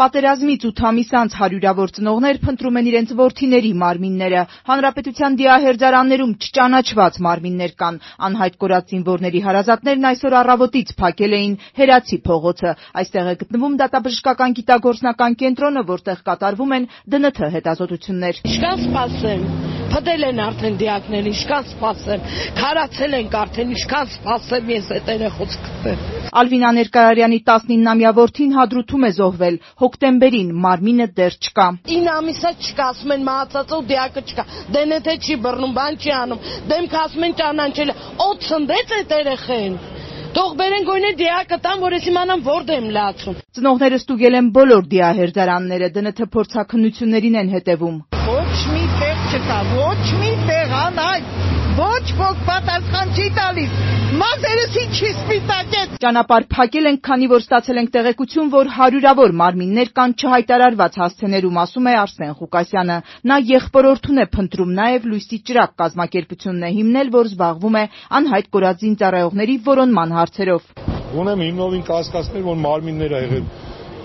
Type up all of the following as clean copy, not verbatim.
Պատերազմից 8 ամիս անց հարյուրավոր ծնողներ փնտրում են իրենց որդիների մարմինները։ Հանրապետության դիահերձարաններում չճանաչված մարմիններ կան։ Անհայտ կորած զինվորների հարազատներն այսօր առավոտից փակել էին Հերացի փողոցը։ Այստեղ է գտնվում դատաբժշկական գիտագործնական կենտրոնը, որտեղ կատարվում են ԴՆԹ հետազոտություններ։ Ինչքան սպասեմ, փդել են արդեն դիակներին, ինչքան սպասեմ, քարացել ենք արդեն, ինչքան սպասեմ ես այդ երեխոց գտեմ։ Ալվինա Ներկայարյանի 19-ամյա որդին Հադրութում է զոհվել։ Հոկտեմբերին մարմինը դեռ չկա։ 9 ամիսա չկա, ասում են մահացածը ու դիակը չկա։ ԴՆԹ չի բռնում, բան չի անում։ Դեմքը ասում են ճանաչել։ Օդ ցնդեց այդ երեխեն։ Թող բերեն գույնը դիակը տան, որ ես իմանամ որտեղ եմ լացում։ Ծնողները ստուգել են բոլոր դիահերձարանները, ԴՆԹ փորձաքննություններին են հետևում։ Ոչ մի տեղ չկա, ոչ մի տեղ անհայտ, ոչ ոք պատասխան չի տալիս։ Մազերս ինչի սպիտակեց։ Ճանապարհ փակել ենք, քանի որ ստացել ենք տեղեկություն, որ հարյուրավոր մարմիններ կան չհայտարարված հասցեներում, ասում է Արսեն Ղուկասյանը։ Նա եղբորորդուն է փնտրում, նաև Լույսի ճրակ կազմակերպությունն է հիմնել, որ զբաղվում է անհայտ կորած զինծառայողների որոնման հարցերով։ Ունեմ հիմնովին կասկածներ, որ մարմիններ ա եղել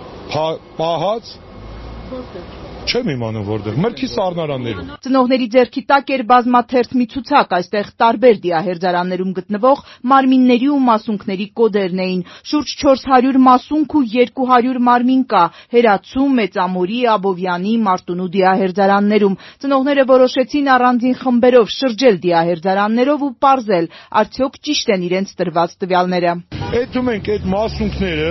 պահած։ Չեմ իմանում որտեղ, մրգի սառնարաններում։ Ծնողների ձեռքի տակ էր բազմաթերթ մի ցուցակ, այստեղ տարբեր դիահերձարաններում գտնվող մարմինների ու մասունքների կոդերն էին։ Շուրջ 400 մասունք ու 200 մարմին կա Հերացու, Մեծամորի, Աբովյանի, Մարտունու դիահերձարաններում։ Ծնողները որոշեցին առանձին խմբերով շրջել դիահերձարաններով ու պարզել, արդյոք ճիշտ են իրենց տրված տվյալները։ Էդում ենք այդ մասունքները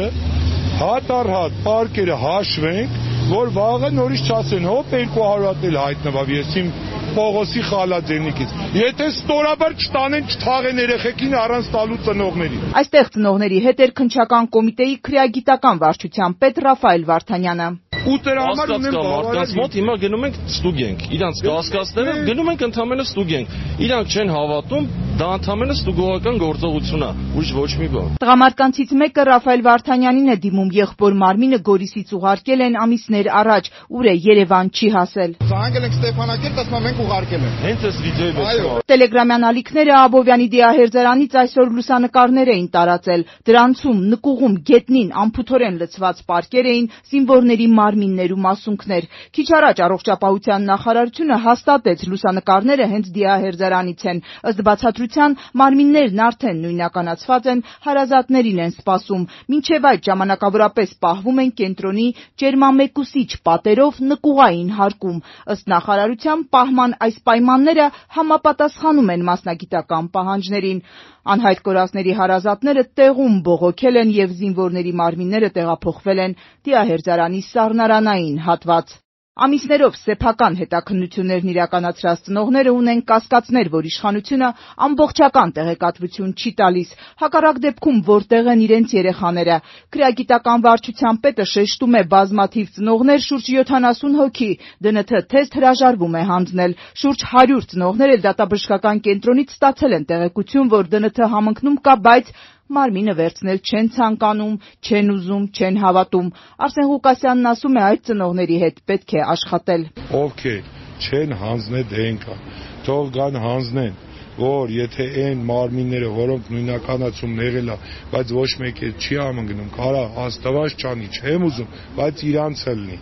հատ առ հատ պարկերը հաշվենք, որ վաղը նորից չասեն, հոպ 200 հատ էլ հայտնվավ, ես իմ Պողոսի խալաձենիկից։ Եթե ստորաբար չտանեն, չթաղեն երեխեքին առանց տալու ծնողների։ Այստեղ ծնողների հետ էր քննչական կոմիտեի քրեագիտական վարչության պետ Ռաֆայել Վարդանյանը։ Ու դրա համար ունեմ մարդկանց մոտ հիմա գնում ենք ստուգենք, իրանց կասկածները գնում ենք ընդհանրապես ստուգենք։ Իրանք չեն հավատում, դա ընդհանրապես ստուգողական գործողություն է, ուրիշ ոչ մի բան։ Տղամարդկանցից մեկը Ռաֆայել Վարդանյանին է դիմում, եղբոր մարմինը Գորիսից ուղարկել են ամիսներ առաջ, ուր է Երևան չի հասել։ Զանգել ենք Ստեփանակերտ, ասում մենք ուղարկել ենք։ Հենց այս վիդեոյի մեջ։ Տելեգրամյան ալիքները Աբովյանի դիահերձարանից այսօր լուսանկարներ էին տարածել։ Դրանցում նկուղում գետնին անփութորեն լցված պարկեր էին զինվորների մարմիններ ու մասունքներ։ Քիչ առաջ առողջապահության նախարարությունը հաստատեց լուսանկարները հենց դիահերձարանից են։ Ըստ բացատրության մարմիններն արդեն նույնականացված են, հարազատներին են սպասում։ Մինչև այդ ժամանակավորապես պահվում են կենտրոնի ջերմամեկուսիչ պատերով նկուղային հարկում։ Ըստ նախարարության պահման այս պայմանները համապատասխանում են մասնագիտական պահանջներին։ Անհայտ կորածների հարազատները տեղում բողոքել են եւ զինվորների մարմինները տեղափոխվել են դիահերձարանի սառնարանային հատված։ Ամիսներով սեփական հետաքննություններն իրականացրած ծնողները ունեն կասկածներ, որ իշխանությունը ամբողջական տեղեկատվություն չի տալիս, հակառակ դեպքում որտեղ են իրենց երեխաները։ Քրեագիտական վարչության պետը շեշտում է բազմաթիվ ծնողներ, շուրջ 70 հոգի ԴՆԹ թեստ հրաժարվում է հանձնել։ Շուրջ 100 ծնողներ էլ դատաբժշկական կենտրոնից ստացել են տեղեկություն, որ ԴՆԹ համընկնում կա, բայց մարմինը վերցնել չեն ցանկանում, չեն ուզում, չեն հավատում։ Արսեն Ղուկասյանն ասում է, այդ ծնողների հետ պետք է աշխատել։ Ովքեր չեն հանձնել դենքա, թող գան հանձնեն, որ եթե այն մարմինները, որոնք նույնականացումն եղել է, բայց ոչ մեկ էլ չի համընկնում, կարա Աստված չանի, չեմ ուզում, բայց իրանց լինի։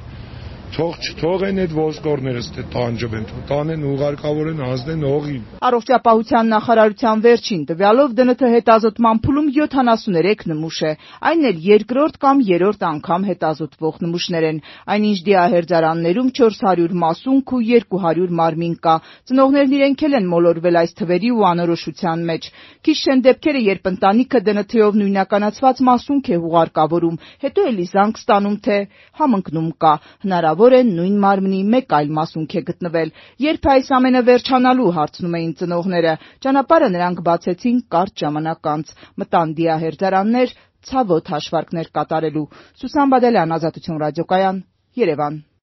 Թող են այդ ոսկորները տանջվեն, տանեն ուղարկավորեն հանձնեն հողին։ Առողջապահության նախարարության վերջին տվյալով ԴՆԹ հետազոտման փուլում 73 նմուշ է, այն էլ երկրորդ կամ երրորդ անգամ հետազոտվող նմուշներ են։ Այնինչ դիահերձարաններում 400 մասունք ու 200 մարմին կա։ Ծնողներն իրենք էլ են մոլորվել այս թվերի ու անորոշության մեջ։ Քիչ չեն դեպքերը, երբ ընտանիքը ԴՆԹ-ով նույնականացված մասունք է ուղարկավորում, հետո էլի զանգ ստանում, թե համընկնում կա, հնարավոր է նույն մարմնի մեկ այլ մասունք է գտնվել։ Երբ այս ամենը վերջանալու, հարցնում էին ծնողները։ Ճանապարհը նրանք բացեցին կարճ ժամանակ անց, մտան դիահերձարաններ, ցավոտ հաշվարկներ կատարելու։ Սուսան Բադալյան, Ազատություն ռադիոկայան, Երևան։